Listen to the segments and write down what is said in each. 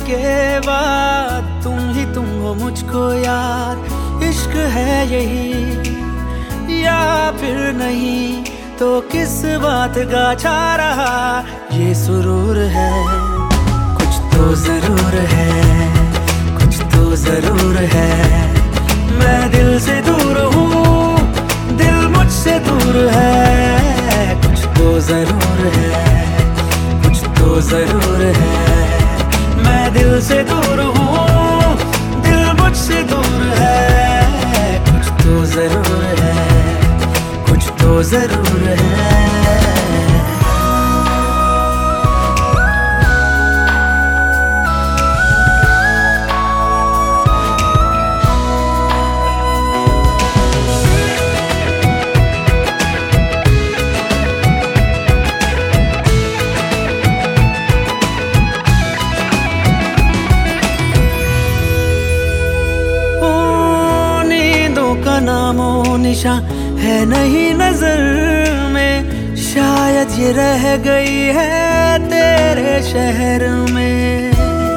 के बाद तुम ही तुम हो मुझको याद। इश्क है यही या फिर नहीं, तो किस बात का छा रहा ये सुरूर है। कुछ तो जरूर है, कुछ तो जरूर है। मैं दिल से दूर हूँ, दिल मुझसे दूर है। कुछ तो जरूर है, कुछ तो जरूर है। मैं दिल से दूर हूँ, दिल मुझसे दूर है। कुछ तो जरूर है, कुछ तो जरूर है। का नामो निशा है नहीं नजर में, शायद ये रह गई है तेरे शहर में।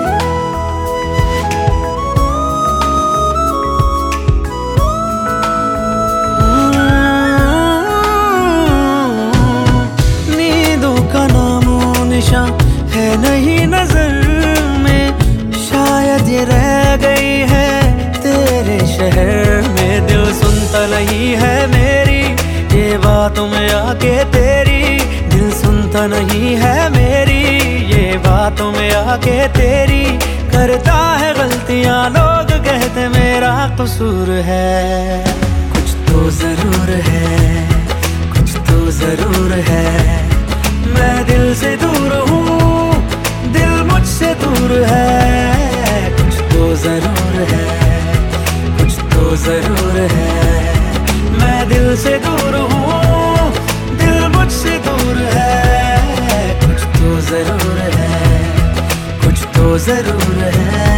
नींदों का नामो निशा है नहीं नजर में, शायद ये रह गई है तेरे शहर में। दिल सुनता नहीं है मेरी ये बातों में आके तेरी, दिल सुनता नहीं है मेरी ये बातों में आके तेरी। करता है गलतियां लोग कहते मेरा कसूर है। कुछ तो जरूर है, कुछ तो जरूर है। मैं दिल से दूर हूँ, दिल मुझसे दूर है। कुछ तो जरूर है, तो जरूर है। मैं दिल से दूर हूँ, दिल मुझसे दूर है। कुछ तो जरूर है, कुछ तो जरूर है।